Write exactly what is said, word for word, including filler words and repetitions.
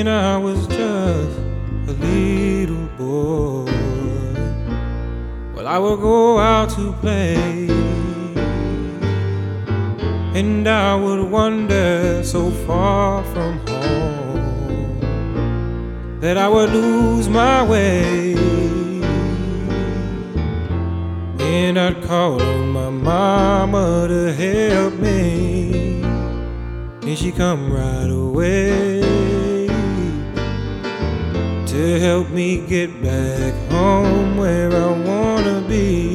when I was just a little boy. Well, I would go out to play, and I would wander so far from home that I would lose my way. And I'd call on my mama to help me, and she'd come right away to help me get back home where I wanna be.